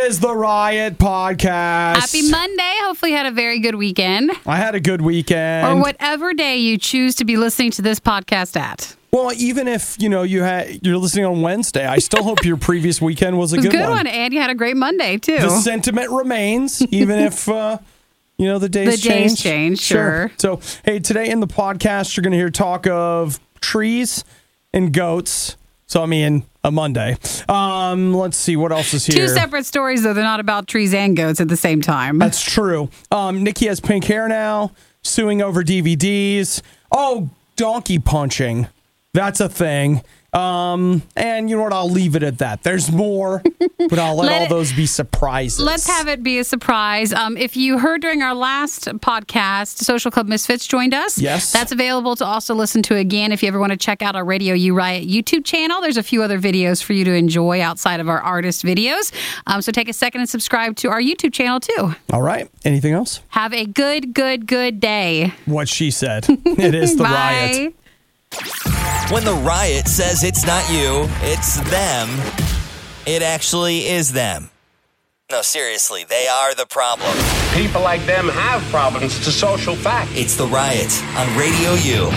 is the Riot Podcast. Happy Monday. Hopefully you had a very good weekend. I had a good weekend. Or whatever day you choose to be listening to this podcast at. Well, even if, you're listening on Wednesday, I still hope your previous weekend was a good one. And you had a great Monday, too. The sentiment remains, even if, the days change. The days change, sure. So, hey, today in the podcast, you're going to hear talk of trees and goats. So, a Monday. Let's see, what else is here? Two separate stories, though. They're not about trees and goats at the same time. That's true. Nikki has pink hair now, suing over DVDs. Oh, donkey punching. That's a thing. And you know what? I'll leave it at that. There's more, but I'll let all those be surprises. Let's have it be a surprise. If you heard during our last podcast, Social Club Misfits joined us. Yes. That's available to also listen to again if you ever want to check out our Radio U Riot YouTube channel. There's a few other videos for you to enjoy outside of our artist videos. So take a second and subscribe to our YouTube channel, too. All right. Anything else? Have a good day. What she said. It is the Bye. Riot. When the Riot says it's not you, it's them, it actually is them. No, seriously, they are the problem. People like them have problems. It's a social fact. It's the Riot on Radio U.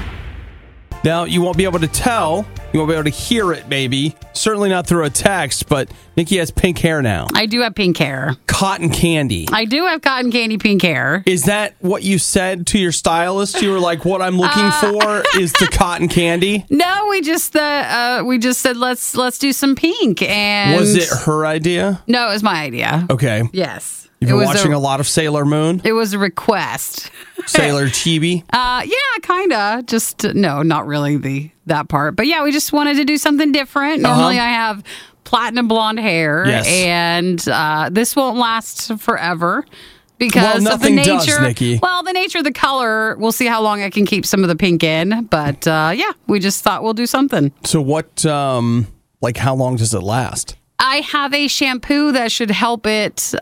Now, you won't be able to tell. You won't be able to hear it, maybe. Certainly not through a text, but Nikki has pink hair now. I do have pink hair. Cotton candy. I do have cotton candy pink hair. Is that what you said to your stylist? You were like, what I'm looking for is the cotton candy? No, we just said let's do some pink. And was it her idea? No, it was my idea. Okay. Yes. You've been watching a lot of Sailor Moon? It was a request. Sailor Chibi? Yeah, kind of. Just, no, not really that part. But yeah, we just wanted to do something different. Normally I have platinum blonde hair. Yes. And this won't last forever. Because of the nature, does, Nikki. Well, the nature of the color, we'll see how long I can keep some of the pink in. But yeah, we just thought we'll do something. So what, how long does it last? I have a shampoo that should help it stay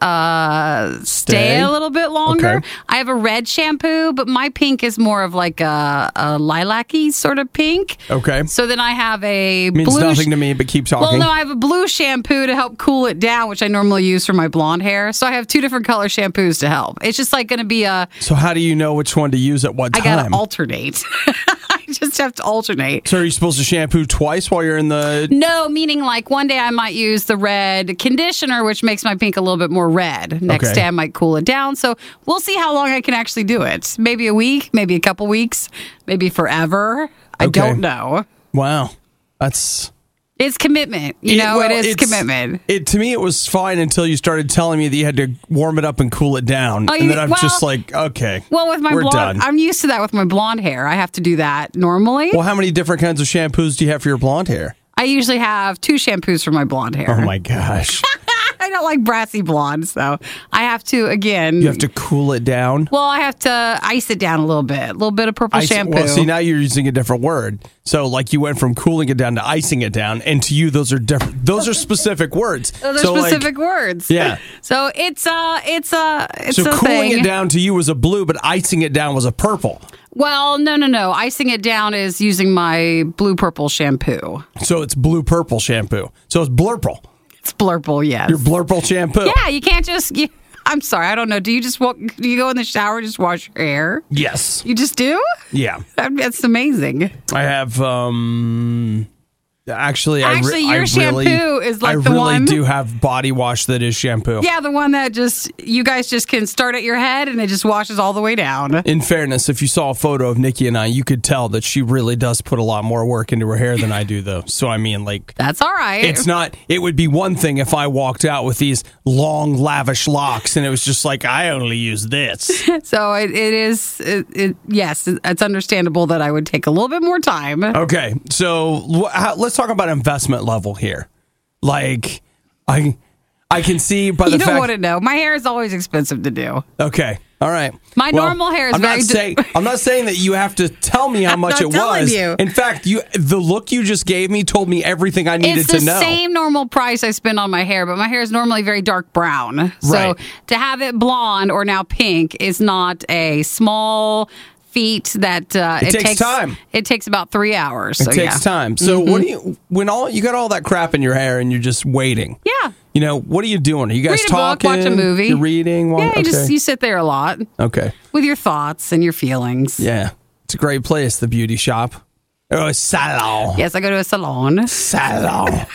a little bit longer. Okay. I have a red shampoo, but my pink is more of like a lilac-y sort of pink. Okay. So then I have a Means blue... nothing to me, but keep talking. Well, no, I have a blue shampoo to help cool it down, which I normally use for my blonde hair. So I have two different color shampoos to help. It's just like going to be a... So how do you know which one to use at what time? I got to alternate. I just have to alternate. So are you supposed to shampoo twice while you're in the... No, meaning like one day I might use the red conditioner, which makes my pink a little bit more red. Next day I might cool it down. So we'll see how long I can actually do it. Maybe a week, maybe a couple weeks, maybe forever. I don't know. Wow. That's... It's commitment. It is commitment. To me, it was fine until you started telling me that you had to warm it up and cool it down. And then I'm just like, okay, well, with my we're blonde, done. I'm used to that with my blonde hair. I have to do that normally. Well, how many different kinds of shampoos do you have for your blonde hair? I usually have 2 shampoos for my blonde hair. Oh, my gosh. I don't like brassy blonde, so I have to, again... You have to cool it down? Well, I have to ice it down a little bit of purple shampoo. Well, see, now you're using a different word. So, you went from cooling it down to icing it down, and to you, those are different. Those are specific words. Those are specific words. Yeah. So it's a cooling thing. it down to you was a blue, but icing it down was a purple. Well, no. Icing it down is using my blue-purple shampoo. So it's blue-purple shampoo. So it's Blurple. It's Blurple, yes. Your Blurple shampoo. Yeah, you can't just... I'm sorry, I don't know. Do you go in the shower and just wash your hair? Yes. You just do? Yeah. That's amazing. I have... Actually, your shampoo is like the one... I really do have body wash that is shampoo. Yeah, the one that you guys just can start at your head and it just washes all the way down. In fairness, if you saw a photo of Nikki and I, you could tell that she really does put a lot more work into her hair than I do, though. So, That's all right. It would be one thing if I walked out with these long, lavish locks and it was just like, I only use this. So yes, it's understandable that I would take a little bit more time. Okay, so let's talk about investment level here. I can see by the fact... You don't want to know. My hair is always expensive to do. Okay. All right. My normal hair is I'm not saying that you have to tell me how much it was. You. In fact, the look you just gave me told me everything I needed to know. It's the same normal price I spend on my hair, but my hair is normally very dark brown. So Right. to have it blonde or now pink is not a small feet that It takes time. It takes about 3 hours. It takes time. So what do you when you got all that crap in your hair and you're just waiting? Yeah. You know, what are you doing? Are you guys Read a talking? book, watch a movie. You're reading? Yeah, you sit there a lot Okay. with your thoughts and your feelings. Yeah. It's a great place, the beauty shop. Oh, a salon. Yes, I go to a salon. Salon.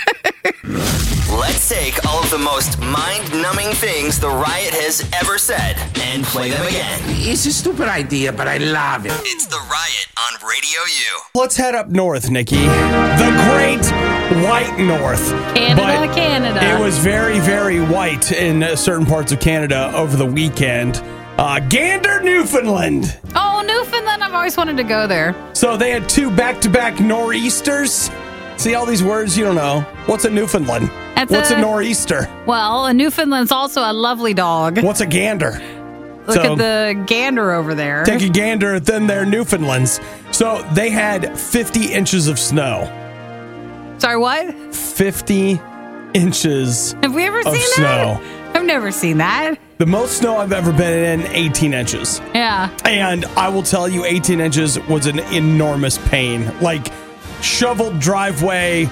Let's take all of the most mind-numbing things the Riot has ever said and play them again. It's a stupid idea, but I love it. It's the Riot on Radio U. Let's head up north, Nikki. The great white north. Canada. It was very, very white in certain parts of Canada over the weekend. Gander, Newfoundland. Oh, Newfoundland. I've always wanted to go there. So they had 2 back-to-back nor'easters. See all these words you don't know. What's a Newfoundland? What's a nor'easter? Well, a Newfoundland's also a lovely dog. What's a gander? Look at the gander over there. Take a gander, then they're Newfoundlands. So they had 50 inches of snow. Sorry, what? 50 inches Have we ever of seen snow. that? I've never seen that. The most snow I've ever been in, 18 inches. Yeah. And I will tell you, 18 inches was an enormous pain. Like, shoveled driveway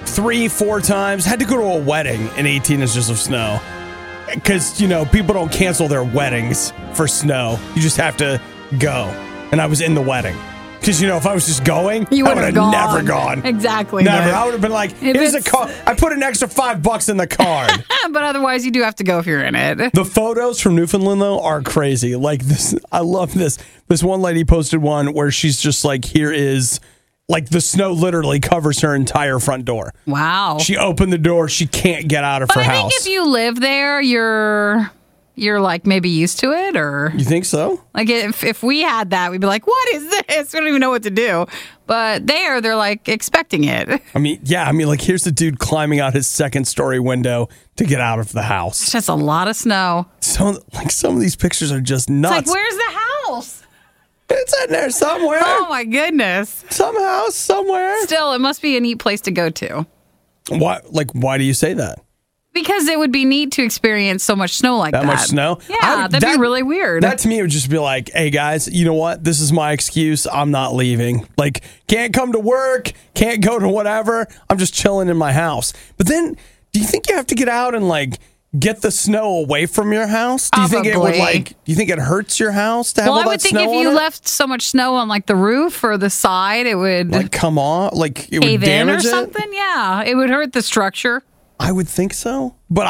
3-4 times. Had to go to a wedding in 18 inches of snow. Because, you know, people don't cancel their weddings for snow. You just have to go. And I was in the wedding. Because, you know, if I was just going, You I would would have have gone. never gone. Exactly. Never. No. I would have been like, If here's a it's- car. I put an extra $5 in the card. But otherwise, you do have to go if you're in it. The photos from Newfoundland, though, are crazy. Like this, I love this. This one lady posted one where she's just like, here is, like, the snow literally covers her entire front door. Wow. She opened the door. She can't get out of But her I house. think if you live there, you're like maybe used to it, or You think so? like if we had that, we'd be like, what is this? We don't even know what to do. But they're like expecting it. I mean, yeah. I mean, like, here's the dude climbing out his second-story window to get out of the It's house. just a lot of snow. So, like, some of these pictures are just It's nuts. like, where's the house? It's in there somewhere. Oh my goodness. Some house somewhere. Still, it must be a neat place to go to. Why? Like, why do you say that? Because it would be neat to experience so much snow like that. That much snow? Yeah, that'd be really weird. That to me would just be like, hey guys, you know what? This is my excuse. I'm not leaving. Like, can't come to work, can't go to whatever. I'm just chilling in my house. But then, do you think you have to get out and like get the snow away from your house? Do you think it would Probably. like? Do you think it hurts your house to have well, all I that would think snow if on you it? left so much snow on like the roof or the side, it would Like, come on, like it would cave in or damage it. something. Yeah, it would hurt the structure. I would think so, but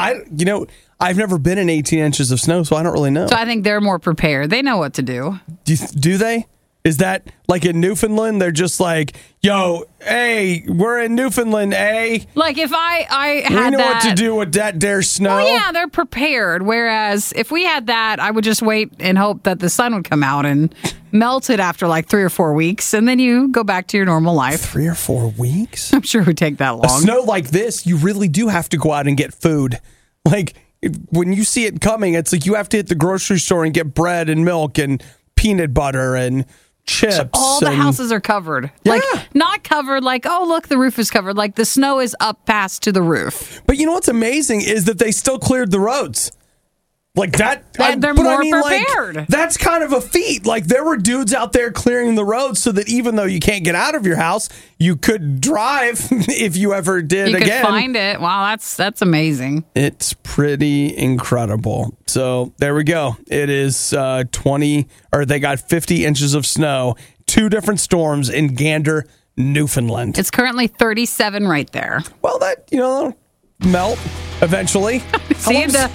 I've never been in 18 inches of snow, so I don't really know. So I think they're more prepared. They know what to do. Do they? Is that like in Newfoundland? They're just like, yo, hey, we're in Newfoundland, eh? Like if I We had know that, what to do with that there snow. Oh yeah, they're prepared. Whereas if we had that, I would just wait and hope that the sun would come out and melt it after like 3 or 4 weeks, and then you go back to your normal life. 3 or 4 weeks? I'm sure it would take that long. Snow like this, you really do have to go out and get food. Like, when you see it coming, it's like you have to hit the grocery store and get bread and milk and peanut butter and chips. All the houses are covered. Like, not covered like, oh, look, the roof is covered. Like, the snow is up past to the roof. But you know what's amazing is that they still cleared the roads. Like that. They're more prepared. Like, that's kind of a feat. Like, there were dudes out there clearing the roads so that even though you can't get out of your house, you could drive if you ever did You again. could find it. Wow, that's amazing. It's pretty incredible. So there we go. It is 20, or they got 50 inches of snow. 2 different storms in Gander, Newfoundland. It's currently 37 right there. Well, that, melt eventually. See, the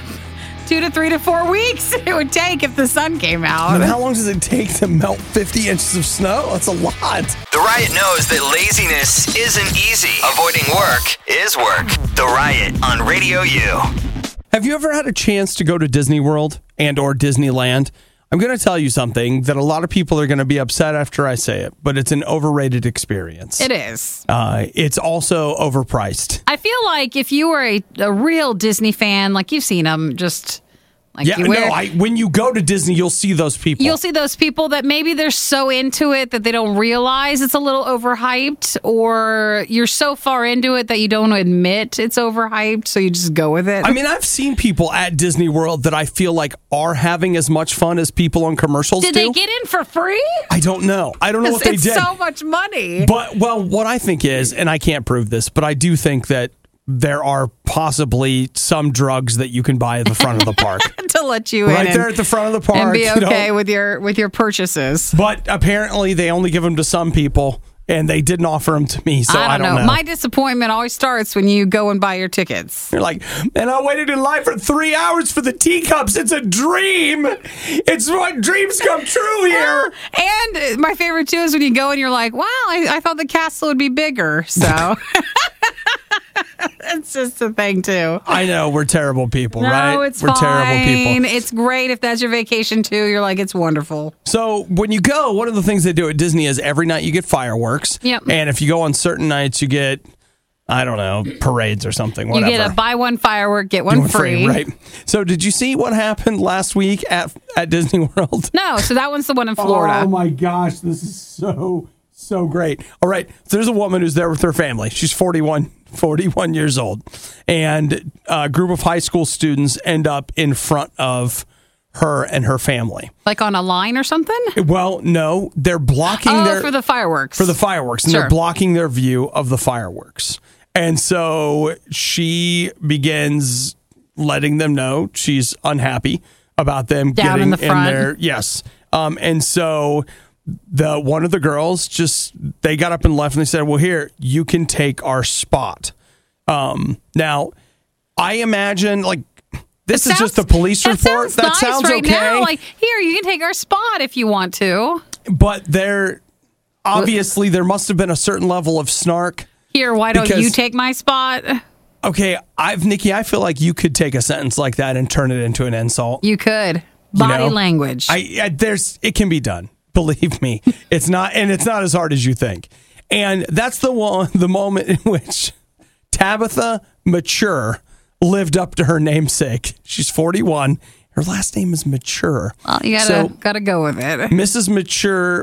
2 to 3 to 4 weeks it would take if the sun came out. And how long does it take to melt 50 inches of snow? That's a lot. The Riot knows that laziness isn't easy. Avoiding work is work. The Riot on Radio U. Have you ever had a chance to go to Disney World and or Disneyland? I'm going to tell you something that a lot of people are going to be upset after I say it, but it's an overrated experience. It is. It's also overpriced. I feel like if you were a real Disney fan, like you've seen them just Like Yeah, when you go to Disney, you'll see those people. You'll see those people that maybe they're so into it that they don't realize it's a little overhyped, or you're so far into it that you don't admit it's overhyped, so you just go with it. I mean, I've seen people at Disney World that I feel like are having as much fun as people on commercials Did they get in for free? I don't know. I don't know what they It's did. so much money. But, well, what I think is, and I can't prove this, but I do think that there are possibly some drugs that you can buy at the front of the park. To let you Right in there at the front of the park. and be okay with your purchases. But apparently they only give them to some people, and they didn't offer them to me, so I don't know. My disappointment always starts when you go and buy your tickets. You're like, and I waited in line for 3 hours for the teacups. It's a dream. It's what dreams come true here. And my favorite too is when you go and you're like, wow, I thought the castle would be bigger. So it's just a thing too. I know, we're terrible people, No, right? it's we're fine. terrible people. It's great if that's your vacation too. You're like, it's wonderful. So when you go, one of the things they do at Disney is every night you get fireworks. Yep. And if you go on certain nights, you get, I don't know, parades or something, whatever. You get a buy one firework, get one free. Right. So did you see what happened last week at Disney World? No, so that one's the one in Florida. Oh my gosh, this is so great. All right, so there's a woman who's there with her family. She's 41 years old. And a group of high school students end up in front of her and her family. Like on a line or something? Well, no, they're blocking for the fireworks. For the fireworks. And Sure. they're blocking their view of the fireworks. And so she begins letting them know she's unhappy about them Down getting in the front. there. Yes. And so one of the girls they got up and left, and they said, well, here, you can take our spot. Now, I imagine, like, this is just a police report. That nice sounds right okay. now. Like, here, you can take our spot if you want to. But there must have been a certain level of snark. Here, why don't Because- you take my spot? Okay, Nikki, I feel like you could take a sentence like that and turn it into an insult. You could. You Body know? language. It can be done. Believe me, it's not as hard as you think. And that's the moment in which Tabitha Mature lived up to her namesake. She's 41. Her last name is Mature. Well, you gotta go with it. Mrs. Mature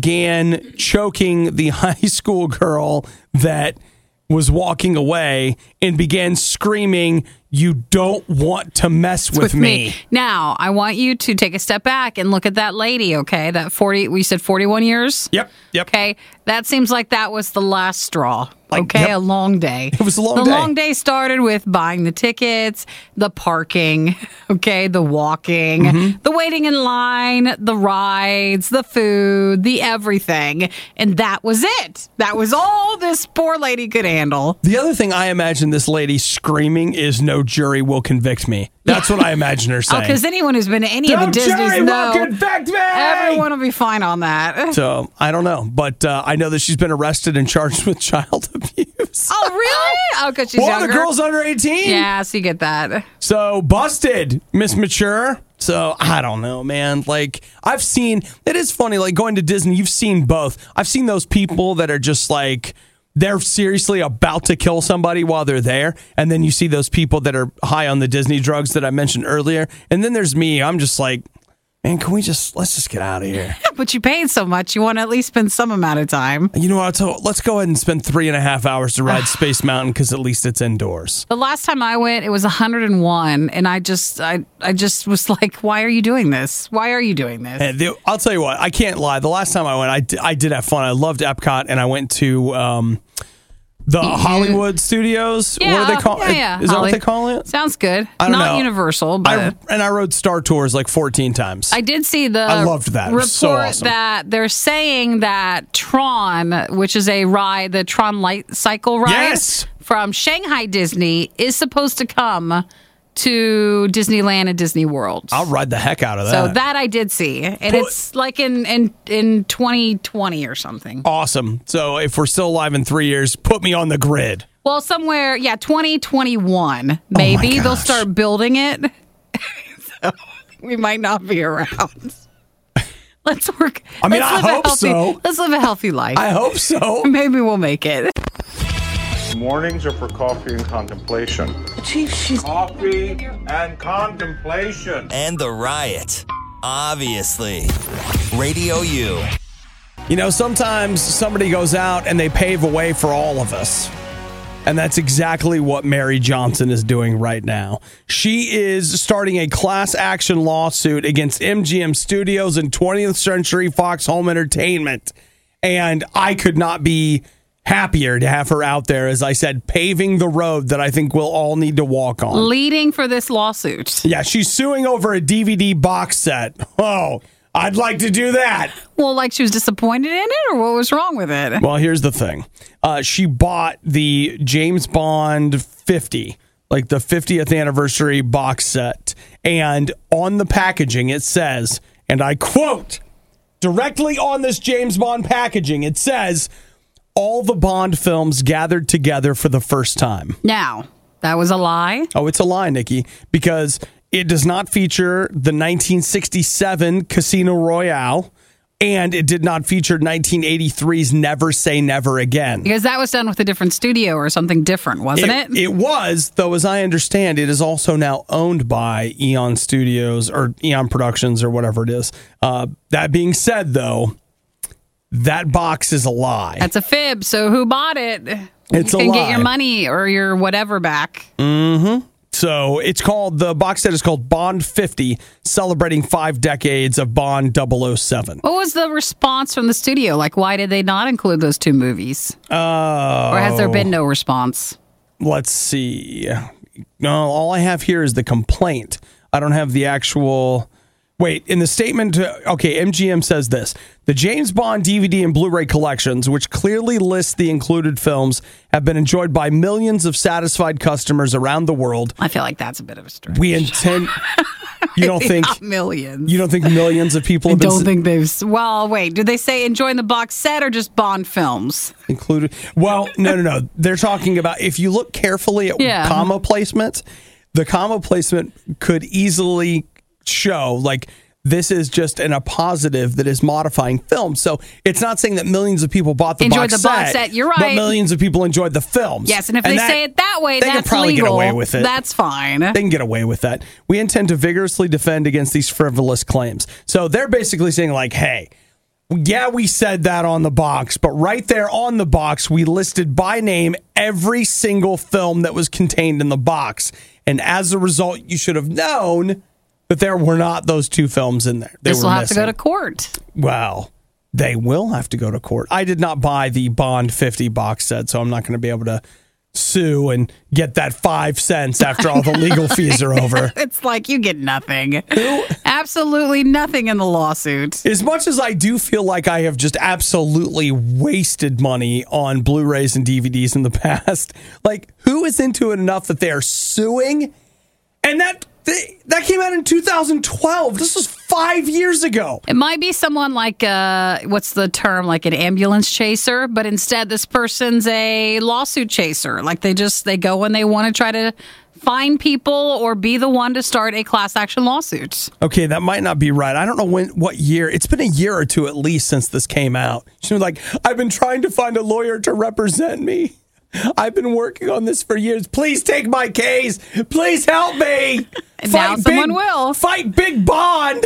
began choking the high school girl that was walking away and began screaming, "You don't want to mess with me." Now, I want you to take a step back and look at that lady, okay? That 40, we said 41 years? Yep. Okay, that seems like that was the last straw. Like, Okay, yep. a long day. It was a long day. day. The long day started with buying the tickets, the parking, okay, the walking, Mm-hmm. the waiting in line, the rides, the food, the everything. And that was it. That was all this poor lady could handle. The other thing I imagine this lady screaming is, "No jury will convict me." That's what I imagine her saying. Because anyone who's been to any of the No Disneys jury will know convict me! everyone will be fine on that. So I don't know, but I know that she's been arrested and charged with child abuse. Oh, really? Oh, because she's Well, younger? the girl's under 18. Yeah, so you get that. So busted, Miss Mature. So I don't know, man. Like, I've seen, it is funny, like going to Disney, you've seen both. I've seen those people that are just like, they're seriously about to kill somebody while they're there. And then you see those people that are high on the Disney drugs that I mentioned earlier. And then there's me. I'm just like, man, let's just get out of here. But you paid so much, you want to at least spend some amount of time. You know what? Let's go ahead and spend 3.5 hours to ride Space Mountain because at least it's indoors. The last time I went, it was 101, and I just was like, "Why are you doing this? Why are you doing this?" And I'll tell you what, I can't lie. The last time I went, I did have fun. I loved Epcot, and I went to the Hollywood Studios. Yeah, What do they call it? yeah. Is that what they call it? Sounds good. I don't Not know. Universal, but I rode Star Tours like 14 times. I did see the I loved that. It report was so awesome. that they're saying that Tron, which is a ride, the Tron Light Cycle ride Yes! from Shanghai Disney, is supposed to come to Disneyland and Disney World. I'll ride the heck out of that. So that I did see, and it's like in 2020 or something. Awesome. So if we're still alive in 3 years, put me on the grid. Well, somewhere, 2021, maybe they'll gosh. start building it. So we might not be around. Let's work. I mean, let's I live a hope healthy- so. Let's live a healthy life. I hope so. Maybe we'll make it. Mornings are for coffee and contemplation. Chief, she's... Coffee and contemplation. And the Riot. Obviously. Radio U. You know, sometimes somebody goes out and they pave a way for all of us. And that's exactly what Mary Johnson is doing right now. She is starting a class action lawsuit against MGM Studios and 20th Century Fox Home Entertainment. And I could not be happier to have her out there, as I said, paving the road that I think we'll all need to walk on. Leading for this lawsuit. Yeah, she's suing over a DVD box set. Oh, I'd like to do that. Well, like she was disappointed in it, or what was wrong with it? Well, here's the thing. She bought the James Bond 50, like the 50th anniversary box set. And on the packaging, it says, and I quote, directly on this James Bond packaging, it says, all the Bond films gathered together for the first time. Now, that was a lie? Oh, it's a lie, Nikki, because it does not feature the 1967 Casino Royale, and it did not feature 1983's Never Say Never Again. Because that was done with a different studio or something different, wasn't it? It was, though, as I understand, it is also now owned by Eon Studios or Eon Productions or whatever it is. That being said, though, that box is a lie. That's a fib, so who bought it? It's you a can lie. get your money or your whatever back. Mm-hmm. So it's called, the box set is called Bond 50, celebrating 5 decades of Bond 007. What was the response from the studio? Like, why did they not include those 2 movies? Or has there been no response? Let's see. No, all I have here is the complaint. I don't have the actual... Wait, in the statement, okay, MGM says this. The James Bond DVD and Blu-ray collections, which clearly list the included films, have been enjoyed by millions of satisfied customers around the world. I feel like that's a bit of a stretch. We intend... You don't think... Not millions. You don't think millions of people have been... I don't think they've... Well, wait, did they say enjoying the box set or just Bond films? Included... Well, no. They're talking about, if you look carefully at comma placement, the comma placement could easily... show like this is just a positive that is modifying film. So it's not saying that millions of people bought the box set. You're right. But millions of people enjoyed the films. Yes, and if they say it that way, they that's can probably legal. get away with it. That's fine. They can get away with that. We intend to vigorously defend against these frivolous claims. So they're basically saying like, hey, yeah, we said that on the box, but right there on the box, we listed by name every single film that was contained in the box. And as a result, you should have known but there were not those 2 films in there. This will have to go to court. Well, they will have to go to court. I did not buy the Bond 50 box set, so I'm not going to be able to sue and get that 5 cents after all the legal fees are over. It's like you get nothing. Absolutely nothing in the lawsuit. As much as I do feel like I have just absolutely wasted money on Blu-rays and DVDs in the past, like, who is into it enough that they are suing? And that came out in 2012. This was 5 years ago. It might be someone like, what's the term, like an ambulance chaser, but instead this person's a lawsuit chaser. Like they go when they want to try to find people or be the one to start a class action lawsuit. Okay, that might not be right. I don't know what year. It's been a year or 2 at least since this came out. She was like, I've been trying to find a lawyer to represent me. I've been working on this for years. Please take my case. Please help me. Now someone will. Fight Big Bond.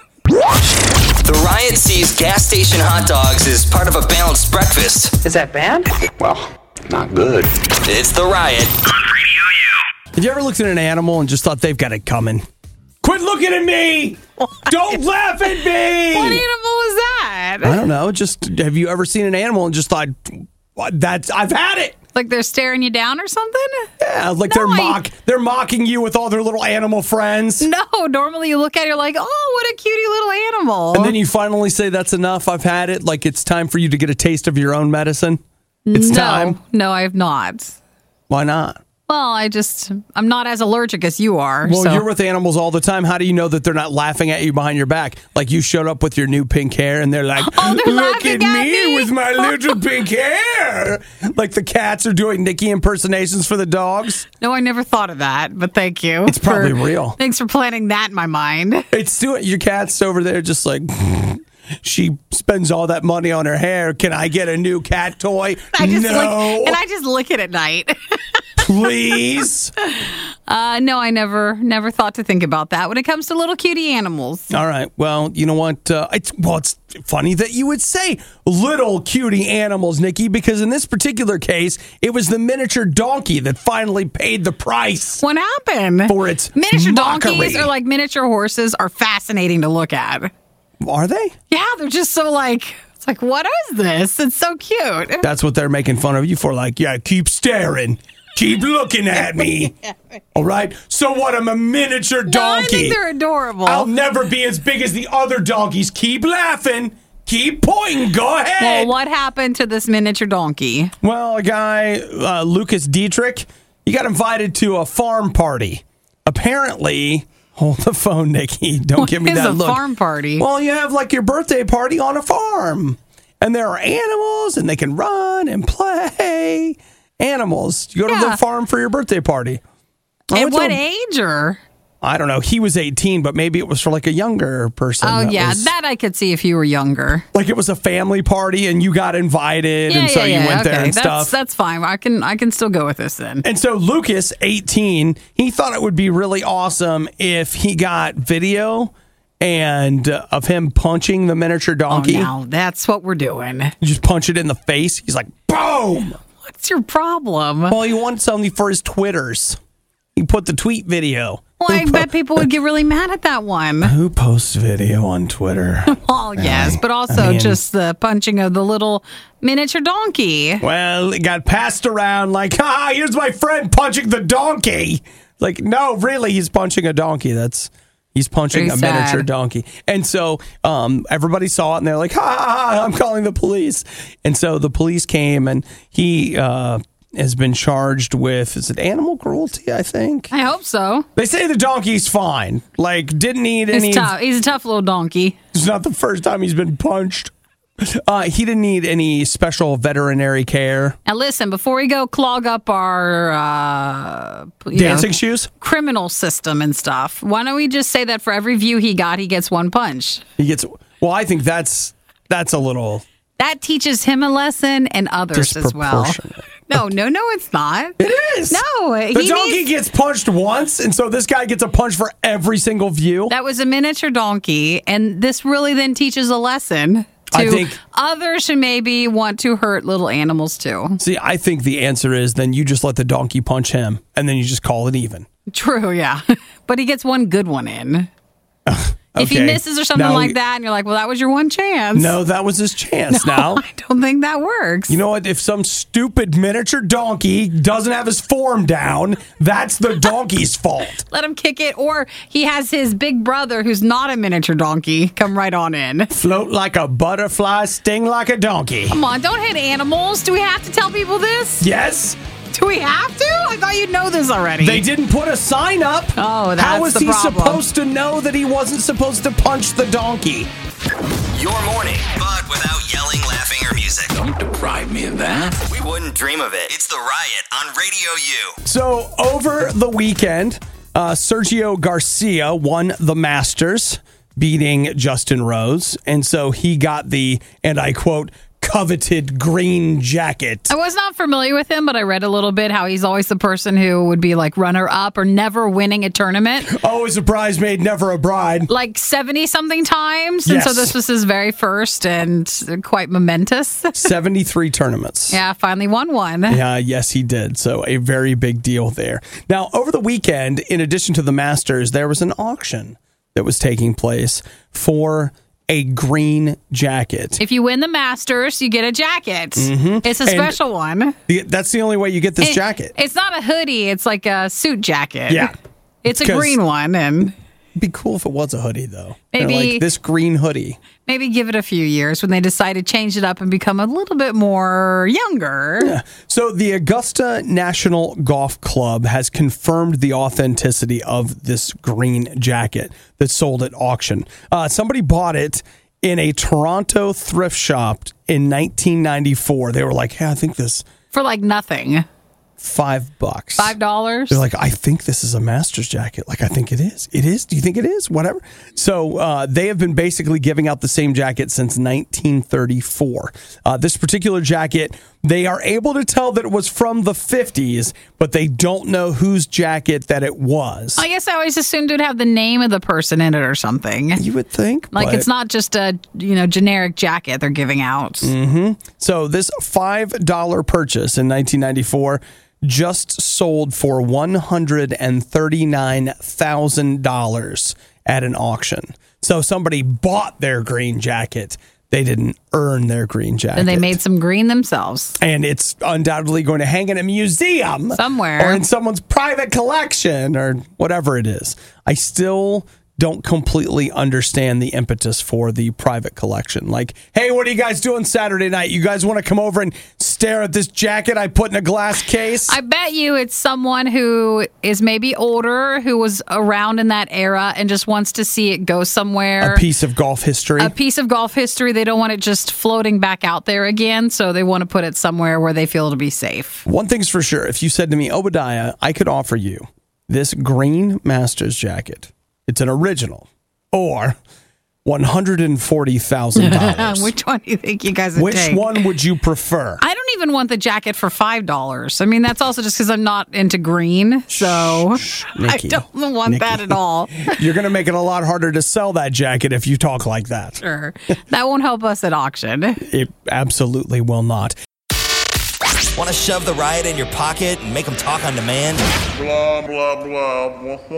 The Riot sees gas station hot dogs as part of a balanced breakfast. Is that bad? Well, not good. It's The Riot on Radio U. Have you ever looked at an animal and just thought they've got it coming? Quit looking at me! Don't laugh at me! What animal is that? I don't know. Just have you ever seen an animal and just thought, I've had it? Like they're staring you down or something? Yeah, like they're mocking you with all their little animal friends. No, normally you look at it, you're like, oh, what a cutie little animal. And then you finally say, that's enough, I've had it. Like it's time for you to get a taste of your own medicine. It's time. No, I have not. Why not? Well, I'm not as allergic as you are. Well, you're with animals all the time. How do you know that they're not laughing at you behind your back? Like you showed up with your new pink hair and they're like, look at me with my little pink hair. Like the cats are doing Nikki impersonations for the dogs. No, I never thought of that, but thank you. It's probably real. Thanks for planting that in my mind. It's doing your cat's over there just like... She spends all that money on her hair. Can I get a new cat toy? I No. just lick it at night. Please. No, I never thought to think about that when it comes to little cutie animals. All right. Well, you know what? It's funny that you would say little cutie animals, Nikki, because in this particular case, it was the miniature donkey that finally paid the price What happened? for its Miniature mockery. donkeys or like miniature horses are fascinating to look at. Are they? Yeah, they're just so like, it's like, what is this? It's so cute. That's what they're making fun of you for. Like, yeah, keep staring. Keep looking at me. All right. So what? I'm a miniature No, donkey. I think they're adorable. I'll never be as big as the other donkeys. Keep laughing. Keep pointing. Go ahead. Well, what happened to this miniature donkey? Well, a guy, Lucas Dietrich, he got invited to a farm party. Apparently, hold the phone, Nikki. Don't give me What is that a look. farm party? Well, you have like your birthday party on a farm, and there are animals, and they can run and play. Animals. You go to Yeah. the farm for your birthday party. I At went to what a- age or? I don't know. He was 18, but maybe it was for like a younger person. Oh, yeah. was- That I could see if you were younger. like it was a family party, and you got invited, and so you went there and stuff. That's fine. I can still go with this then. And so Lucas, 18, he thought it would be really awesome if he got video and of him punching the miniature donkey. Oh, now that's what we're doing. You just punch it in the face. He's like, boom. What's your problem? Well, he wanted something for his Twitters. He put the tweet video. Well, I bet people would get really mad at that one. Who posts video on Twitter? Well, yes, but also mean- just the punching of the little miniature donkey. Well, it got passed around like, here's my friend punching the donkey. Like, no, really, he's punching a donkey. He's punching Very a miniature sad. donkey. And so everybody saw it, and they're like, I'm calling the police. And so the police came, and he has been charged with, is it animal cruelty, I think? I hope so. They say the donkey's fine. Like, didn't need any. He's tough. He's a tough little donkey. It's not the first time he's been punched. He didn't need any special veterinary care. Now, listen, before we go clog up our Dancing shoes? criminal system and stuff, why don't we just say that for every view he got, he gets one punch? He gets. Well, I think that's a little That teaches him a lesson and others as well. disproportionate. No, it's not. It is. No, The he donkey needs- gets punched once, and so this guy gets a punch for every single view. That was a miniature donkey, and this really then teaches a lesson I to think- others who maybe want to hurt little animals too. See, I think the answer is then you just let the donkey punch him, and then you just call it even. True, yeah. But he gets one good one in. If he Okay. misses or something Now like we- that, and you're like, well, that was your one chance. No, that was his chance. Now, I don't think that works. you know what? If some stupid miniature donkey doesn't have his form down, that's the donkey's fault. Let him kick it, or he has his big brother who's not a miniature donkey come right on in. Float like a butterfly, sting like a donkey. Come on, don't hit animals. Do we have to tell people this? Yes, Do we have to? I thought you'd know this already. they didn't put a sign up. Oh, that's How was the he problem. supposed to know that he wasn't supposed to punch the donkey? Your morning, but without yelling, laughing, or music. Don't deprive me of that. We wouldn't dream of it. It's The Riot on Radio U. So over the weekend, Sergio Garcia won the Masters, beating Justin Rose. And so he got the, and I quote, coveted green jacket. I was not familiar with him, but I read a little bit how he's always the person who would be like runner up or never winning a tournament. Always a bridesmaid, never a bride. Like 70 something times. And so Yes. this was his very first and quite momentous. 73 tournaments. Yeah, finally won one. Yeah, yes, he did. So a very big deal there. Now, over the weekend, in addition to the Masters, there was an auction that was taking place for a green jacket. If you win the Masters, you get a jacket. It's a special one. That's the only way you get this jacket. It's not a hoodie. It's like a suit jacket. Yeah. It's a 'Cause- green one, and It'd be cool if it was a hoodie, though. They're Maybe- like this green hoodie. maybe give it a few years when they decide to change it up and become a little bit more younger. Yeah. So the Augusta National Golf Club has confirmed the authenticity of this green jacket that sold at auction. Somebody bought it in a Toronto thrift shop in 1994. They were like, hey, I think this... For like nothing. $5. $5? They're like, I think this is a Masters jacket. Like, I think it is. It is? Do you think it is? Whatever. So they have been basically giving out the same jacket since 1934. This particular jacket, they are able to tell that it was from the 50s, but they don't know whose jacket that it was. I guess I always assumed it would have the name of the person in it or something. You would think. Like, it's not just a generic jacket they're giving out. Mm-hmm. So this $5 purchase in 1994 just sold for $139,000 at an auction. So somebody bought their green jacket. They didn't earn their green jacket. And they made some green themselves. And it's undoubtedly going to hang in a museum. Somewhere. Or in someone's private collection or whatever it is. I still don't completely understand the impetus for the private collection. Like, hey, what are you guys doing Saturday night? You guys want to come over and stare at this jacket I put in a glass case? I bet you it's someone who is maybe older, who was around in that era and just wants to see it go somewhere. A piece of golf history. A piece of golf history. They don't want it just floating back out there again, so they want to put it somewhere where they feel to be safe. One thing's for sure. If you said to me, Obadiah, I could offer you this green Masters jacket. It's an original, or $140,000. Which one do you think you guys would take? Which one would you prefer? I don't even want the jacket for $5. I mean, that's also just because I'm not into green, so Nikki, I don't want that at all. You're going to make it a lot harder to sell that jacket if you talk like that. Sure. That won't help us at auction. It absolutely will not. Want to shove the Riot in your pocket and make them talk on demand? Blah, blah, blah.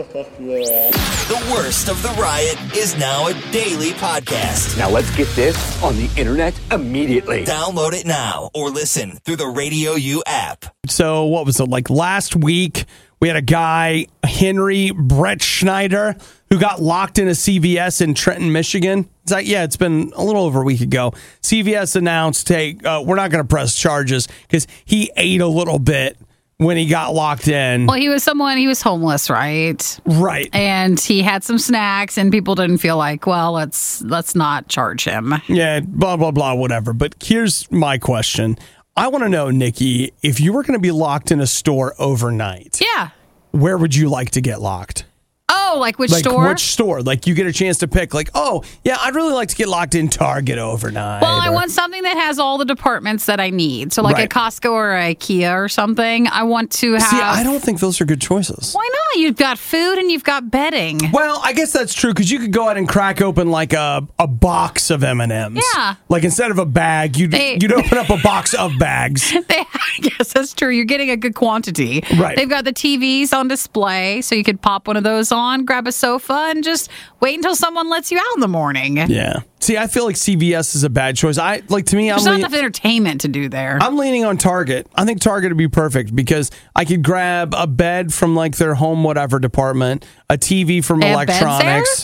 The worst of the Riot is now a daily podcast. Now let's get this on the internet immediately. Download it now or listen through the Radio U app. So what was it, like last week, we had a guy, Henry Brett Schneider, who got locked in a CVS in Trenton, Michigan. It's like, yeah, it's been a little over a week ago. CVS announced, hey, we're not going to press charges because he ate a little bit when he got locked in. Well, he was homeless, right? Right. And he had some snacks, and people didn't feel like, well, let's not charge him. Yeah, blah, blah, blah, whatever. But here's my question. I want to know, Nikki, if you were going to be locked in a store overnight, Yeah. where would you like to get locked? Oh, like which store? Which store? Like you get a chance to pick, like, oh, yeah, I'd really like to get locked in Target overnight. Well, I want something that has all the departments that I need. So like Right. a Costco or a IKEA or something. I want to have... See, I don't think those are good choices. Why not? You've got food and you've got bedding. Well, I guess that's true because you could go out and crack open like a box of M&Ms. Yeah. Like instead of a bag, you'd open up a box of bags. I guess that's true. You're getting a good quantity. Right. They've got the TVs on display, so you could pop one of those on, grab a sofa, and just wait until someone lets you out in the morning. Yeah. See, I feel like CVS is a bad choice. There's not enough entertainment to do there. I'm leaning on Target. I think Target would be perfect because I could grab a bed from like their home whatever department, a TV from They have beds electronics.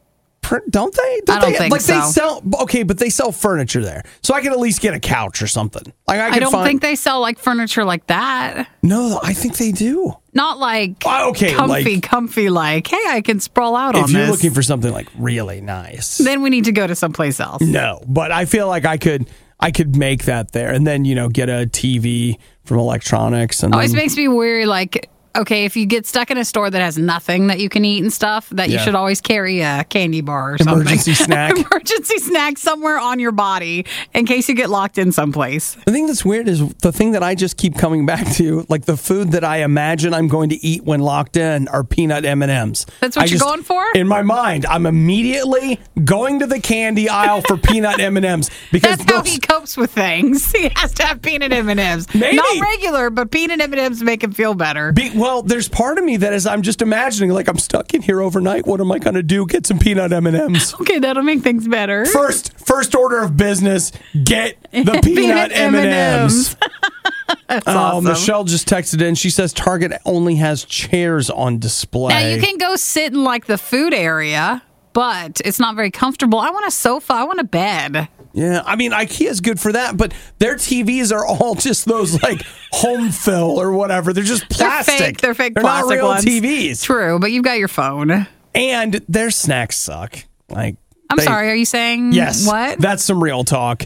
Don't they? I don't think like so. They sell, okay, but they sell furniture there, so I can at least get a couch or something. Like I don't think they sell like furniture like that. No, I think they do. Not like Okay, comfy. Like, hey, I can sprawl out on If this. you're looking for something like really nice, then we need to go to someplace else. no. But I feel like I could make that there, and then get a TV from electronics. And Always then, makes me worry. Like, okay, if you get stuck in a store that has nothing that you can eat and stuff, that you Yeah. should always carry a candy bar or something. Emergency snack. Emergency snack somewhere on your body in case you get locked in someplace. The thing that's weird is the thing that I just keep coming back to, like the food that I imagine I'm going to eat when locked in are peanut M&Ms. That's what you're going for? In my mind, I'm immediately going to the candy aisle for peanut M&Ms because That's how he copes with things. He has to have peanut M&Ms. Maybe. Not regular, but peanut M&Ms make him feel better. Well, there's part of me that is I'm just imagining like I'm stuck in here overnight. What am I going to do? Get some peanut M&Ms. Okay, that'll make things better. First order of business, get the peanut M&Ms. That's awesome. Michelle just texted in. She says Target only has chairs on display. Now, you can go sit in like the food area, but it's not very comfortable. I want a sofa. I want a bed. Yeah, I mean, IKEA's good for that, but their TVs are all just those like home fill or whatever. They're just plastic. They're fake They're plastic not real ones. TVs. True, but you've got your phone. And their snacks suck. Like, I'm sorry, are you saying yes, what? That's some real talk.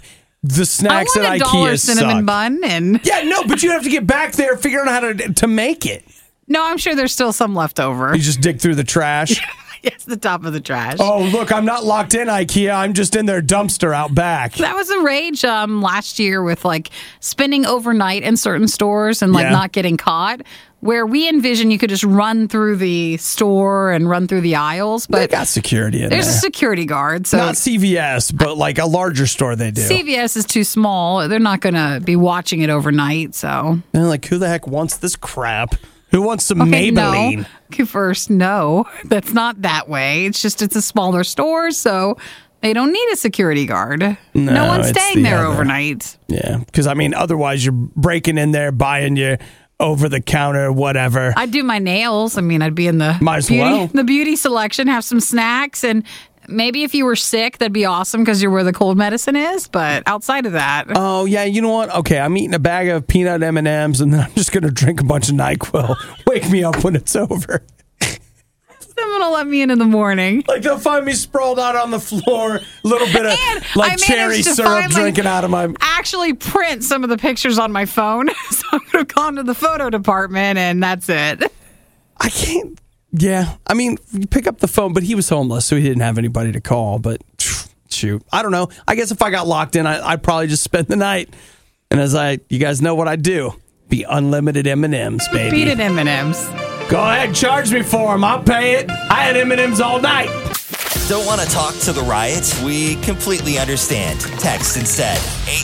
the snacks at I want a IKEA $1 cinnamon suck. bun and Yeah, no, but you have to get back there figuring out how to make it. no, I'm sure there's still some left over. You just dig through the trash. It's the top of the trash. Oh, look, I'm not locked in IKEA. I'm just in their dumpster out back. That was a rage last year with like spending overnight in certain stores and like not getting caught. Where we envision you could just run through the store and run through the aisles, They but got security in there. there's a security guard. So Not CVS, but like a larger store they do. CVS is too small. They're not going to be watching it overnight. So And like, who the heck wants this crap? Who wants some okay, Maybelline? no. Okay, first, no, that's not that way. It's a smaller store, so they don't need a security guard. No one's it's staying the there other. overnight. Yeah, because I mean, otherwise you're breaking in there, buying your over-the-counter whatever. I'd do my nails. I mean, I'd be in the Might as beauty, well. the beauty section, have some snacks, and maybe if you were sick, that'd be awesome because you're where the cold medicine is. But outside of that, Oh yeah, you know what? Okay, I'm eating a bag of peanut M&Ms, and then I'm just gonna drink a bunch of NyQuil. Wake me up when it's over. someone will let me in the morning. Like they'll find me sprawled out on the floor, a little bit of And like I cherry managed to syrup finally drinking out of my. actually print some of the pictures on my phone. So I'm going to gone to the photo department, and that's it. I can't. Yeah, I mean, you pick up the phone, but he was homeless, so he didn't have anybody to call. But shoot, I don't know. I guess if I got locked in, I'd probably just spend the night. And you guys know what I do: be unlimited M&Ms, baby. Beat it, M&Ms. Go ahead, charge me for them. I'll pay it. I had M&Ms all night. Don't want to talk to the riots? We completely understand. Text instead.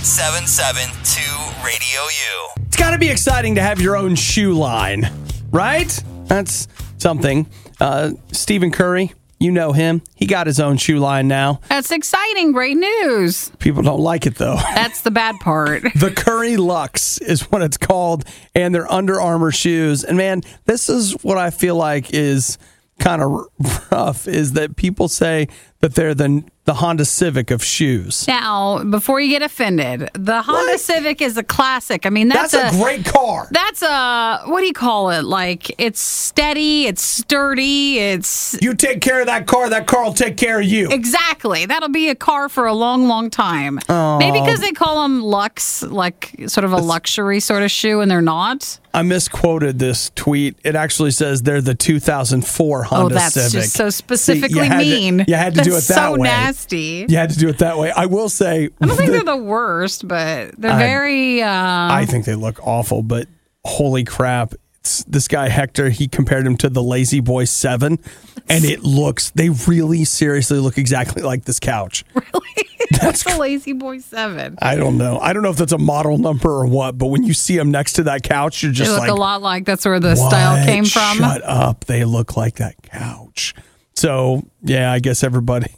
877-2-RADIO-U. It's got to be exciting to have your own shoe line, right? That's something. Stephen Curry, you know him. He got his own shoe line now. That's exciting. Great news. People don't like it, though. That's the bad part. The Curry Lux is what it's called, and they're Under Armour shoes. And man, this is what I feel like is kind of rough, is that people say that they're the Honda Civic of shoes. Now, before you get offended, the Honda Civic is a classic. I mean, That's a great car. That's what do you call it? Like, it's steady, it's sturdy, it's... You take care of that car will take care of you. Exactly. That'll be a car for a long, long time. Maybe because they call them Lux, like sort of a luxury sort of shoe, and they're not. I misquoted this tweet. It actually says they're the 2004 Honda that's Civic. just so specifically See, mean. You had to do it That's that so way. nasty. You had to do it that way. I will say, I don't think they're the worst, but they're very... I think they look awful, but holy crap. This guy, Hector, he compared him to the Lazy Boy 7, and they really seriously look exactly like this couch. Really? That's the Lazy Boy 7. I don't know. I don't know if that's a model number or what, but when you see them next to that couch, you're just They look like... a lot like that's where the style came from. Shut up. They look like that couch. So, yeah, I guess everybody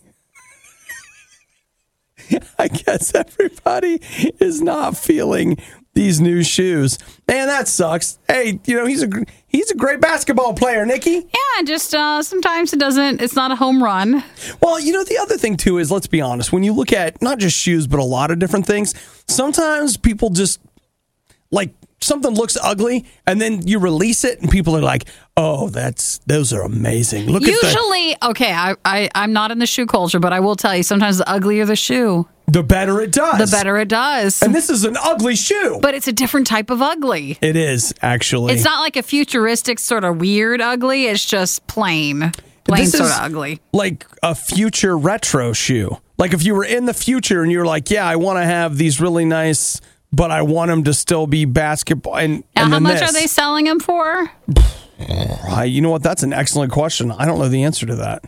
is not feeling these new shoes. Man, that sucks. Hey, he's a great basketball player, Nikki. Yeah, just sometimes it's not a home run. Well, the other thing too is, let's be honest, when you look at not just shoes, but a lot of different things, sometimes people just like something looks ugly and then you release it and people are like, oh, those are amazing. Usually, okay, I'm not in the shoe culture, but I will tell you, sometimes the uglier the shoe, the better it does. The better it does. And this is an ugly shoe. But it's a different type of ugly. It is, actually. It's not like a futuristic sort of weird ugly. It's just plain sort of ugly. Like a future retro shoe. Like if you were in the future and you're like, yeah, I want to have these really nice, but I want them to still be basketball. And how much are they selling them for? You know what? That's an excellent question. I don't know the answer to that.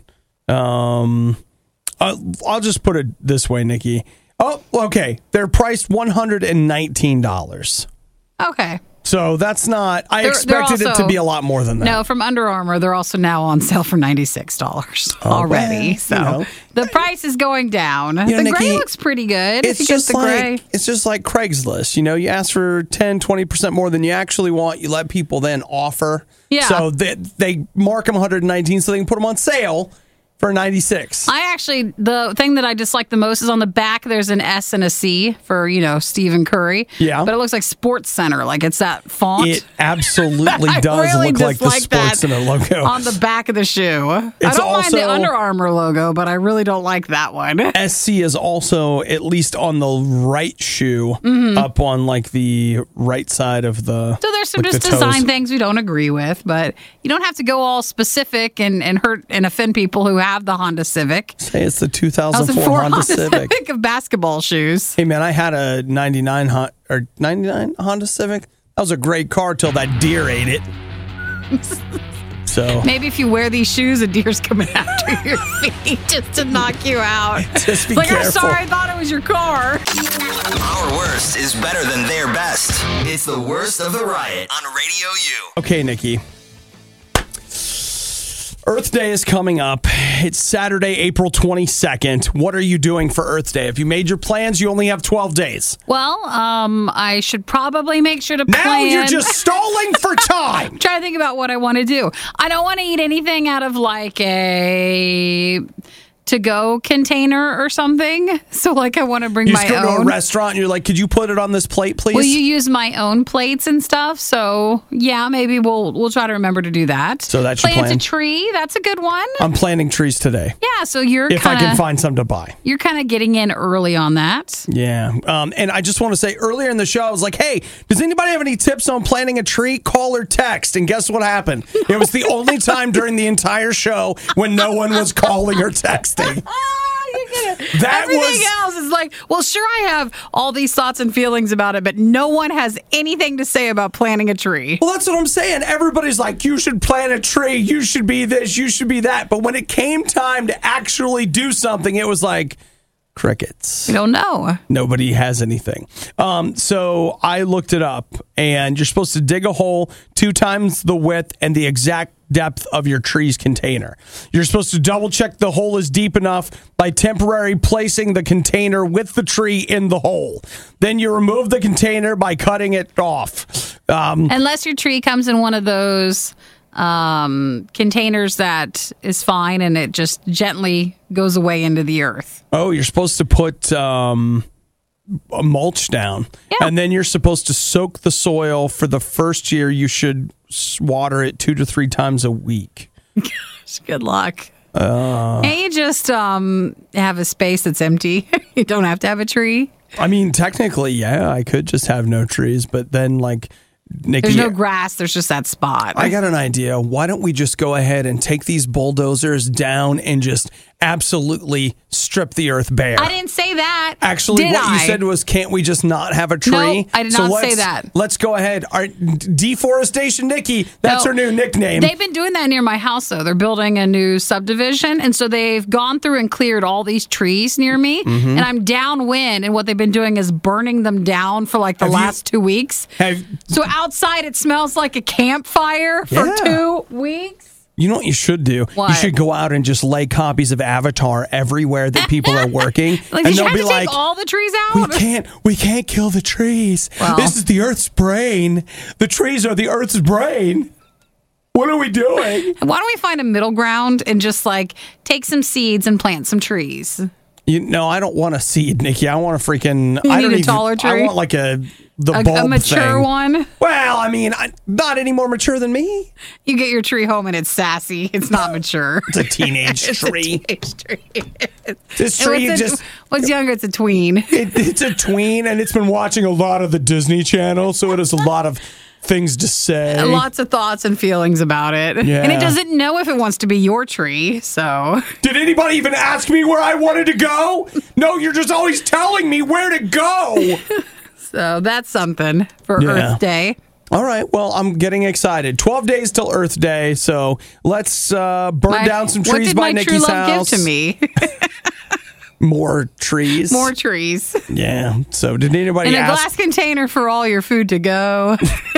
I'll just put it this way, Nikki. Oh, okay. They're priced $119. Okay. So that's not... I expected it to be a lot more than that. No, from Under Armour, they're also now on sale for $96 already. Well, so the price is going down. The Nikki, gray looks pretty good. It's if you get the gray. It's just like Craigslist. You ask for 10, 20% more than you actually want. You let people then offer. Yeah. So they mark them 119 so they can put them on sale. for 96. The thing that I dislike the most is on the back, there's an S and a C for, Stephen Curry. Yeah. But it looks like Sports Center. Like it's that font. It absolutely does really look like the dislike Sports Center logo. on the back of the shoe. I It's don't mind the also- Under Armour logo, but I really don't like that one. SC is also at least on the right shoe, up on like the right side of the. So there's some like just the toes. design things we don't agree with, but you don't have to go all specific and hurt and offend people who have the Honda Civic. Hey, it's the 2004 Honda Civic. of basketball shoes. Hey man, I had a 99 Honda Civic. That was a great car till that deer ate it. So Maybe if you wear these shoes, a deer's coming after your feet just to knock you out. just be Like, careful. I'm sorry, I thought it was your car. Our worst is better than their best. It's the worst of the riot on Radio U. Okay, Nikki. Earth Day is coming up. It's Saturday, April 22nd. What are you doing for Earth Day? If you made your plans, you only have 12 days. Well, I should probably make sure to Now plan. you're just stalling for time. Try to think about what I want to do. I don't want to eat anything out of like a to-go container or something. So like I want to bring You my just go to a own. restaurant and you're like, could you put it on this plate, please? Will you use my own plates and stuff? So yeah, maybe we'll try to remember to do that. So that's your Plant plan? a tree. That's a good one. I'm planting trees today. Yeah. So you're If I can kind find some to buy. you're kind of getting in early on that. Yeah. And I just want to say earlier in the show, I was like, hey, does anybody have any tips on planting a tree? Call or text. And guess what happened? It was the only time during the entire show when no one was calling or texting. That Everything was else is like, well, sure, I have all these thoughts and feelings about it, but no one has anything to say about planting a tree. well, that's what I'm saying. Everybody's like, you should plant a tree. You should be this. You should be that. But when it came time to actually do something, it was like crickets. We don't know. Nobody has anything. So I looked it up, and you're supposed to dig a hole 2 times the width and the exact depth of your tree's container. You're supposed to double check the hole is deep enough by temporarily placing the container with the tree in the hole. Then you remove the container by cutting it off. Unless your tree comes in one of those containers that is fine and it just gently goes away into the earth. Oh, you're supposed to put a mulch down. Yeah. And then you're supposed to soak the soil for the first year. You should water it 2 to 3 times a week. Good luck. Can't you just have a space that's empty? You don't have to have a tree. I mean, technically, yeah, I could just have no trees, but then, like, Nikki, There's no grass. There's just that spot. I got an idea. Why don't we just go ahead and take these bulldozers down and just absolutely strip the earth bare? I didn't say that. Actually, Did what you I? said was, can't we just not have a tree? No, I did not say let's- that. Let's go ahead. Our Deforestation Nikki, that's No. her new nickname. They've been doing that near my house, though. They're building a new subdivision. And so they've gone through and cleared all these trees near me. Mm-hmm. And I'm downwind. And what they've been doing is burning them down for like the Have you- last 2 weeks. So outside, it smells like a campfire for Yeah. 2 weeks. You know what you should do? What? You should go out and just lay copies of Avatar everywhere that people are working. Like, and did you they'll have be to like, take all the trees We out? can't kill the trees. Well. This is the Earth's brain. The trees are the Earth's brain. What are we doing? Why don't we find a middle ground and just like take some seeds and plant some trees? I don't want a seed, Nikki. I want a freaking. You I need don't a even, taller tree? I want like the A bulb mature thing. one? Well, I mean, not any more mature than me. You get your tree home and it's sassy. It's not mature. It's a teenage It's a tree. teenage tree. This And tree what's just. what's younger? It's a tween. It's a tween, and it's been watching a lot of the Disney Channel, so it has a lot of things to say. Lots of thoughts and feelings about it. Yeah. And it doesn't know if it wants to be your tree. So Did anybody even ask me where I wanted to go? No, you're just always telling me where to go. that's something for Yeah. Earth Day. All right, well, I'm getting excited. 12 days till Earth Day, so let's burn down some trees by what did my Nikki's true love house. give to me? More trees. More trees. Yeah. So did anybody And a ask? glass container for all your food to go.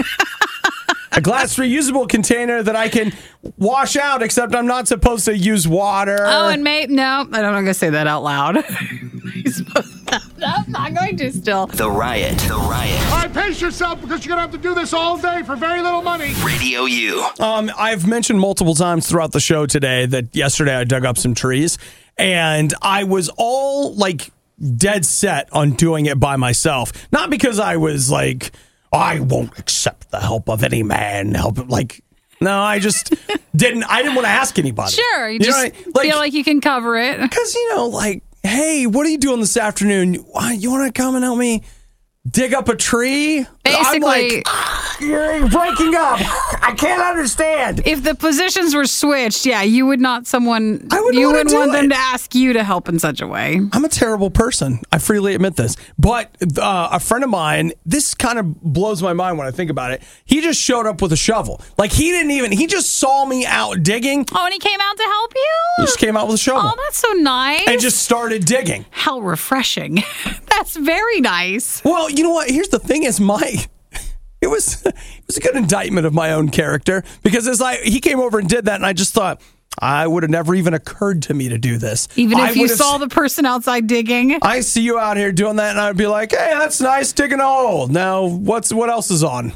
A glass reusable container that I can wash out, except I'm not supposed to use water. Oh, and no, I'm not going to say that out loud. I'm not going going to still. The Riot. The Riot. All right, pace yourself because you're going to have to do this all day for very little money. Radio U. I've mentioned multiple times throughout the show today that yesterday I dug up some trees, and I was all like dead set on doing it by myself. Not because I was like, I won't accept the help of any man. No, I just didn't want to ask anybody. Sure, you just feel like you can cover it. Because, hey, what are you doing this afternoon? You want to come and help me dig up a tree? Basically, I'm like, you're breaking up. I can't understand. If the positions were switched, you would not want them to ask you to help in such a way. I'm a terrible person. I freely admit this. But a friend of mine, this kind of blows my mind when I think about it. He just showed up with a shovel. Like, he just saw me out digging. Oh, and he came out to help you? He just came out with a shovel. Oh, that's so nice. And just started digging. How refreshing. That's very nice. Well, you know what? Here's the thing is it was a good indictment of my own character, because he came over and did that, and I just thought, I would have never even occurred to me to do this. Even if you saw the person outside digging? I see you out here doing that, and I'd be like, hey, that's nice, digging a hole. Now, what else is on?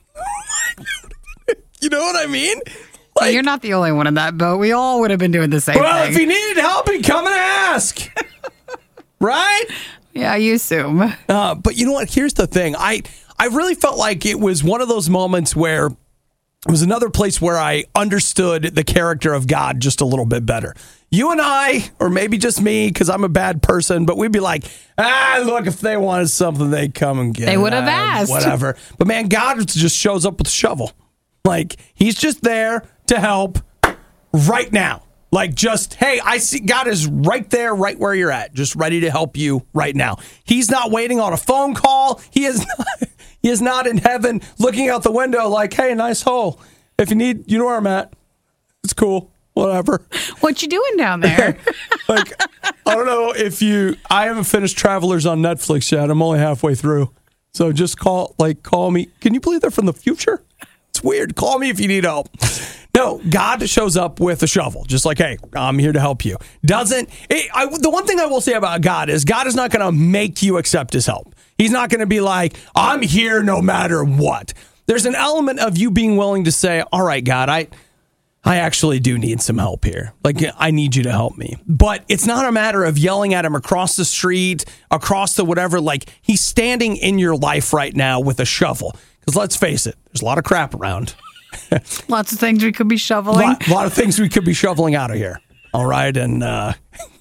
You know what I mean? You're not the only one in that boat. We all would have been doing the same thing. Well, if he needed help, he'd come and ask. Right? Yeah, you assume. But you know what? Here's the thing. I really felt like it was one of those moments where it was another place where I understood the character of God just a little bit better. You and I, or maybe just me, because I'm a bad person, but we'd be like, look, if they wanted something, they'd come and get it. They would have asked. Whatever. But man, God just shows up with a shovel. Like, he's just there to help right now. Like, just, hey, I see God is right there, right where you're at, just ready to help you right now. He's not waiting on a phone call. He is not in heaven looking out the window like, hey, nice hole. If you need, you know where I'm at. It's cool. Whatever. What you doing down there? I don't know I haven't finished Travelers on Netflix yet. I'm only halfway through. So just call me. Can you believe they're from the future? It's weird. Call me if you need help. No, God shows up with a shovel, just like, hey, I'm here to help you. The one thing I will say about God is not going to make you accept his help. He's not going to be like, I'm here no matter what. There's an element of you being willing to say, all right, God, I actually do need some help here. Like, I need you to help me. But it's not a matter of yelling at him across the street, across the whatever. Like, he's standing in your life right now with a shovel. Because let's face it, there's a lot of crap around. Lots of things we could be shoveling. A lot of things we could be shoveling out of here. All right. And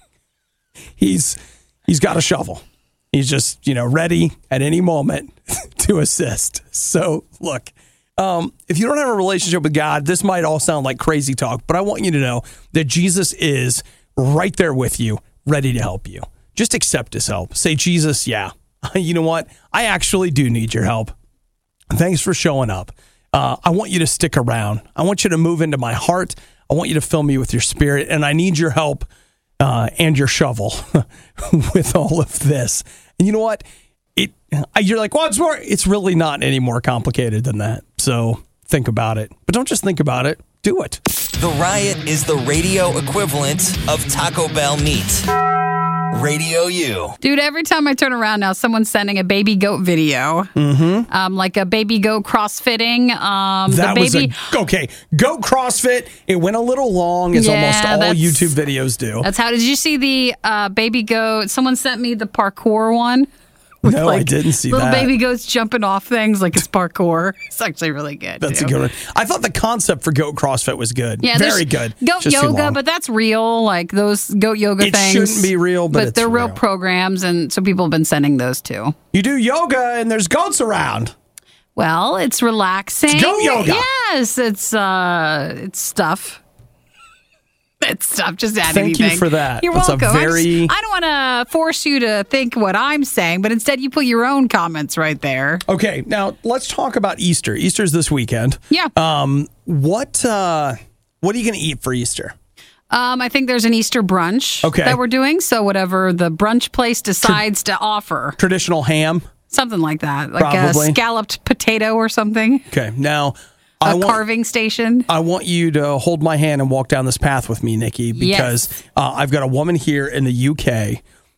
he's got a shovel. He's just, ready at any moment to assist. So, look, if you don't have a relationship with God, this might all sound like crazy talk, but I want you to know that Jesus is right there with you, ready to help you. Just accept his help. Say, Jesus, yeah, you know what? I actually do need your help. Thanks for showing up. I want you to stick around. I want you to move into my heart. I want you to fill me with your spirit, and I need your help and your shovel with all of this. And you know what? You're like, well, it's really not any more complicated than that. So think about it. But don't just think about it. Do it. The Riot is the radio equivalent of Taco Bell meat. Radio U. Dude, every time I turn around now, someone's sending a baby goat video. Mm-hmm. Like a baby goat crossfitting. Goat CrossFit. It went a little long, as almost all YouTube videos do. That's how. Did you see the baby goat? Someone sent me the parkour one. No, I didn't see little that. Little baby goats jumping off things like it's parkour. It's actually really good. That's a good one. I thought the concept for goat CrossFit was good. Yeah, very good. Goat yoga, but that's real. Like those goat yoga things. It shouldn't be real, but they're real programs, and so people have been sending those too. You do yoga, and there's goats around. Well, it's relaxing. It's goat yoga. Yes, it's stuff. It's stuff. Just add anything. Thank you for that. You're welcome. I don't want to force you to think what I'm saying, but instead you put your own comments right there. Okay, now let's talk about Easter. Easter's this weekend. Yeah. What are you going to eat for Easter? I think there's an Easter brunch that we're doing. So whatever the brunch place decides to offer. Traditional ham? Something like that. Like a scalloped potato or something. Okay, now... carving station. I want you to hold my hand and walk down this path with me, Nikki, because I've got a woman here in the UK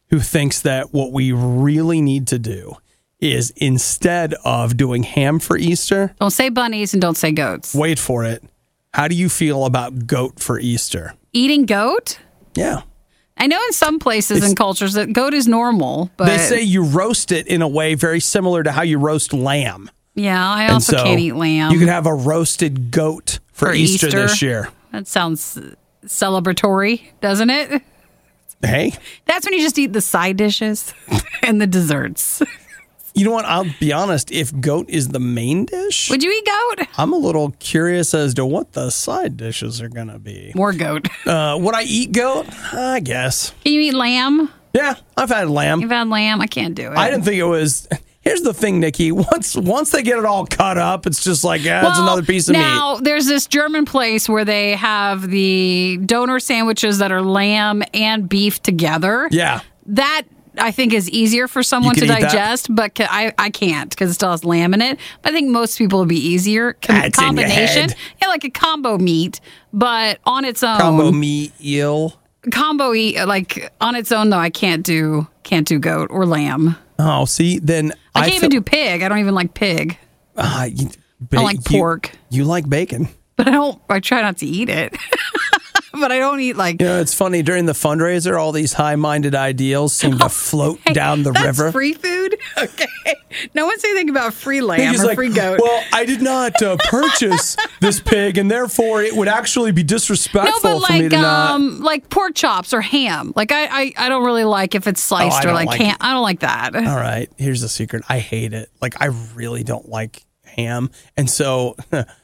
who thinks that what we really need to do is, instead of doing ham for Easter, Don't say bunnies and don't say goats. wait for it. How do you feel about goat for Easter? Eating goat? Yeah. I know in some places and cultures that goat is normal, but They say you roast it in a way very similar to how you roast lamb. yeah, I And also so can't eat lamb. You could have a roasted goat for Easter this year. That sounds celebratory, doesn't it? Hey, That's when you just eat the side dishes and the desserts. you know what? I'll be honest. If goat is the main dish, Would you eat goat? I'm a little curious as to what the side dishes are going to be. More goat. Would I eat goat? I guess. Can you eat lamb? Yeah, I've had lamb. You've had lamb? I can't do it. I didn't think it was. Here's the thing, Nikki. Once they get it all cut up, it's just like, it's another piece of meat. Now, there's this German place where they have the donor sandwiches that are lamb and beef together. Yeah. That, I think, is easier for someone You to can eat that? digest, but I can't because it still has lamb in it. But I think most people would be easier. That's in your head. Yeah, like a combo meat, but on its own. Combo meat eel. Combo eat, like on its own, though, I can't do goat or lamb. Oh, see, then I can't even do pig. I don't even like pig. I like pork. You like bacon. But I try not to eat it. But I don't eat like. You know, it's funny, during the fundraiser, all these high-minded ideals seem to float down the that's river. Free food? Okay. No one say anything about free lamb He's or like, free goat. well, I did not purchase this pig, and therefore it would actually be disrespectful for me to not. like pork chops or ham. Like I don't really like if it's sliced I or don't like like ham. it. I don't like that. All right, here's the secret. I hate it. Like, I really don't like ham. And so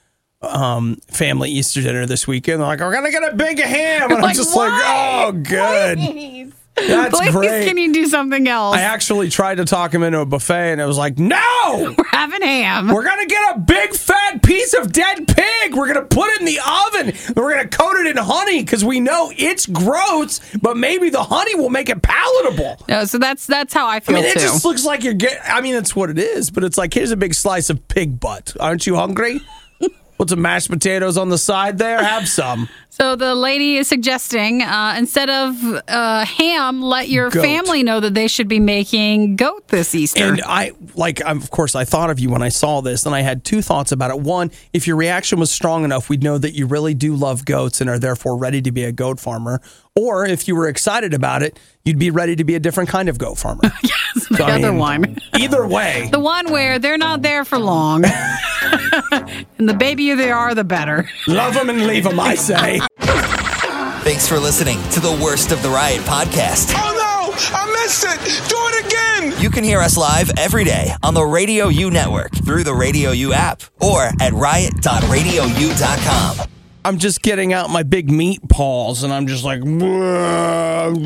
family Easter dinner this weekend, they're like, we're going to get a big ham. And I'm Like, just why? like, oh, good. Please. That's Please, great. can you do something else? I actually tried to talk him into a buffet, and it was like, no! We're having ham. We're going to get a big fat piece of dead pig. We're going to put it in the oven. And we're going to coat it in honey because we know it's gross, but maybe the honey will make it palatable. No, so that's how I I feel mean, it too. just looks like you're getting, I mean, that's what it is, but it's like, here's a big slice of pig butt. Aren't you hungry? Put some mashed potatoes on the side there. Have some. So the lady is suggesting instead of ham, let your Goat. family know that they should be making goat this Easter. And of course, I thought of you when I saw this, and I had two thoughts about it. One, if your reaction was strong enough, we'd know that you really do love goats and are therefore ready to be a goat farmer. Or if you were excited about it, you'd be ready to be a different kind of goat farmer. Yes, the other one. Either way. The one where they're not there for long. And the babier they are, the better. Love them and leave them, I say. Thanks for listening to the Worst of the Riot podcast. Oh no! I missed it! Do it again! You can hear us live every day on the Radio U network through the Radio U app or at riot.radiou.com. I'm just getting out my big meat paws, and I'm just like,